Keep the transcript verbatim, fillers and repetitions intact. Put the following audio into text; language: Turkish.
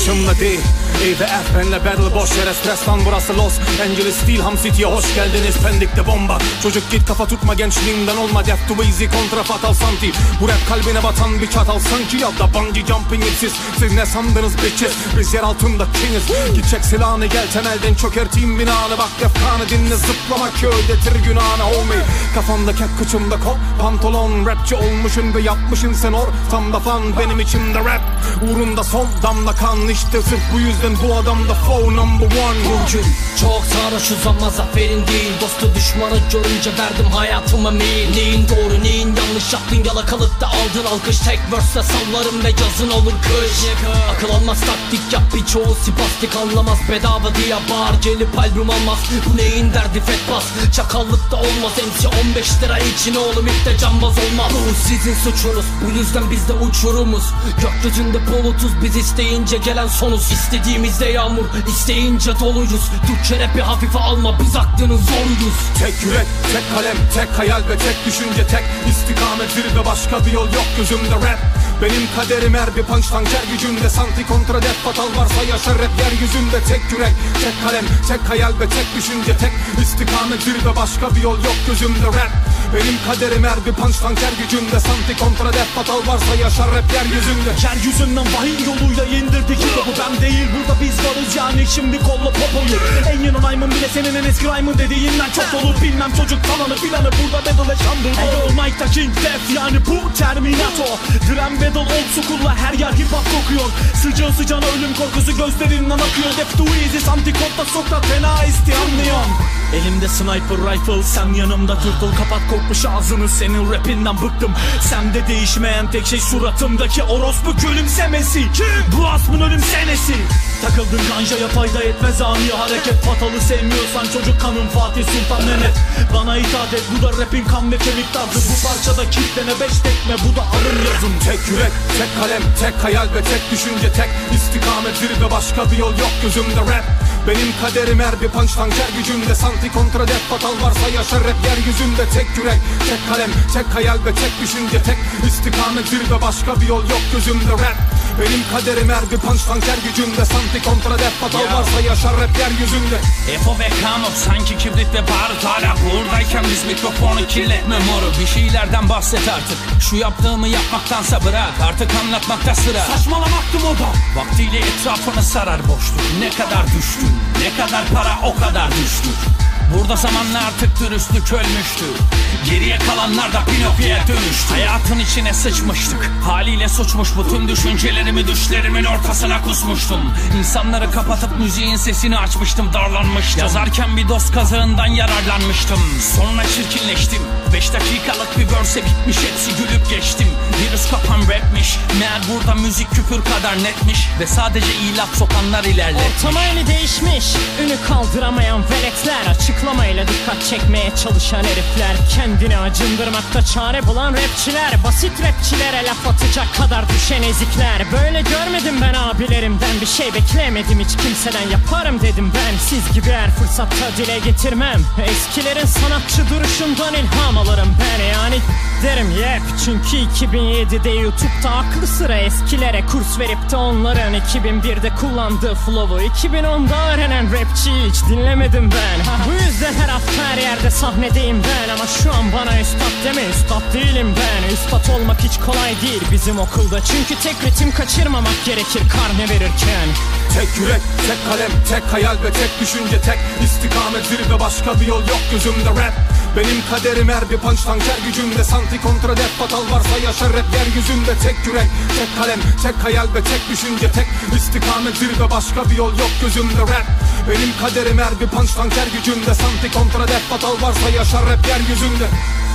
karşımda değil. E ve F benle battle boş yere stres lan burası Los Angeles değil Ham City'ye hoş geldiniz. Pendik'te bomba. Çocuk git kafa tutma gençliğinden olma. Death to easy kontra fatal santi. Bu rap kalbine batan bir çatal sanki ya da bungee jumping ipsiz. Siz ne sandınız bitches? Biz yer altında kiniz. Git çek silahını gel temelden çökerteyim binanı. Bak defkanı dinle zıplama ki ödetir günahını homie. Kafamda kek kıçımda kol pantolon. Rapçi olmuşsun ve yapmışsın sen ortamda fan. Benim içimde rap uğrunda son damla kan. İşte sırf bu yüzden bu adam da flow number one. Bugün çok sarhoşuz ama zaferin değil. Dostu düşmanı görünce verdim hayatıma mail. Neyin doğru neyin yanlış yaptın yalakalıkta aldın alkış. Tek verse'le sallarım ve yazın olur kış. Akıl almaz taktik yap birçoğu spastik anlamaz. Bedava diye bağır gelip albüm almaz. Bu neyin derdi fetbas çakallıkta olmaz. M C on beş lira için oğlum ilk de cambaz olmaz. Bu sizin suçunuz bu yüzden biz de uçurumuz. Gökyüzünde bulutuz biz isteyince gelen sonuz. İstediğimizde yağmur isteyince doluyuz. Türkçe rapi hafife alma biz aklının zoruyuz. Tek yürek, tek kalem, tek hayal ve tek düşünce. Tek istikamet zirve başka bir yol yok gözümde rap. Benim kaderim her bir punchtan ker gücünde. Santi kontra death fatal varsa yaşar rap yeryüzünde. Tek yürek, tek kalem, tek hayal ve tek düşünce. Tek istikamet zirve başka bir yol yok gözümde rap. Benim kaderim her bir punchtan ker gücünde. Santi kontra death fatal varsa yaşar rap yeryüzünde. Yeryüzünden vahiy yoluyla indirdik hipopu. Ben değil burada biz varız yani şimdi kolla popoyu. En yeni rhyme'ın bile senin en eski rhyme'ın dediğinden çok olur. Bilmem çocuk falanı filanı burada battle yaşandı. Ego Mike'da King Death yani bu Terminator. Drum battle old school'la her yer hip hop kokuyor. Sıcağı sıcağına ölüm korkusu gözlerinden akıyor. Death to easy Santi kodda sokak fena isti anlıyorsun. Elimde sniper rifle sen yanımda turtle. Kapat kokmuş ağzını senin rapinden bıktım. Sende değişmeyen tek şey suratımdaki orospu gülümsemesi. Bu asmın ölüm senesi. Takıldın ganjaya fayda etmez ani hareket. Fatalı sevmiyorsan çocuk kanın Fatih Sultan Mehmet. Bana itaat et bu da rapin kan ve kemik tarzı. Bu parçada kitlene beş tekme bu da alın yazın. Tek yürek, tek kalem, tek hayal ve tek düşünce. Tek istikamet zirve başka bir yol yok gözümde rap. Benim kaderim her bir punchtan ker gücümde. Santi kontra death fatal varsa yaşar rap yeryüzünde. Tek yürek, tek kalem, tek hayal ve tek düşünce. Tek istikamet zirve başka bir yol yok gözümde rap. Benim kaderim her bir punchtan ker gücümde. Santi kontra death fatal yeah. varsa yaşar rap yeryüzünde. Efo ve Kano sanki kibrit ve barut hala buradayken biz mikrofonu kirletme moru. Bir şeylerden bahset artık. Şu yaptığımı yapmaktansa bırak. Artık anlatmakta sıra. Saçmalamaktım o da. Vaktiyle etrafını sarar boşluk. Ne kadar düştün, ne kadar para o kadar düştü. Burada zamanla artık dürüstlük ölmüştü. Geriye kalanlar da Pinokyo'ya dönüştü. Hayatın içine sıçmıştık. Haliyle suçmuş bu tüm düşüncelerimi düşlerimin ortasına kusmuştum. İnsanları kapatıp müziğin sesini açmıştım, darlanmıştım. Yazarken bir dost kazığından yararlanmıştım. Sonra çirkinleştim. Beş dakikalık bir verse bitmiş hepsi gülüp geçtim. Virüs kapan rapmiş. Meğer burada müzik küfür kadar netmiş. Ve sadece iyi laf sokanlar ilerletmiş. Ortam öyle değişmiş. Ünü kaldıramayan veletler. Açıklamayla dikkat çekmeye çalışan herifler. Kendini acındırmakta çare bulan rapçiler. Basit rapçilere laf atacak kadar düşen ezikler. Böyle görmedim ben abilerimden. Bir şey beklemedim hiç kimseden. Yaparım dedim ben. Siz gibi her fırsatta dile getirmem. Eskilerin sanatçı duruşundan ilham alırım ben yani derim yep. Çünkü iki bin yedide YouTube'da aklı sıra eskilere kurs verip de onların iki bin birde kullandığı flow'u iki bin onda öğrenen rapçiyi hiç dinlemedim ben. Bu yüzden her hafta her yerde sahnedeyim ben. Ama şu an bana üstad deme, üstad değilim ben. Üstad olmak hiç kolay değil bizim okulda. Çünkü tek ritim kaçırmamak gerekir karne verirken. Tek yürek, tek kalem, tek hayal ve tek düşünce. Tek istikamet zirve başka bir yol yok gözümde rap. Benim kaderim her bir punchtan ker gücümde. Santi kontra death fatal varsa yaşar rap yeryüzünde. Tek yürek, tek kalem, tek hayal ve tek düşünce. Tek istikamet zirve başka bir yol yok gözümde rap. Benim kaderim her bir punchtan ker gücümde. Santi kontra death fatal varsa yaşar rap yeryüzünde.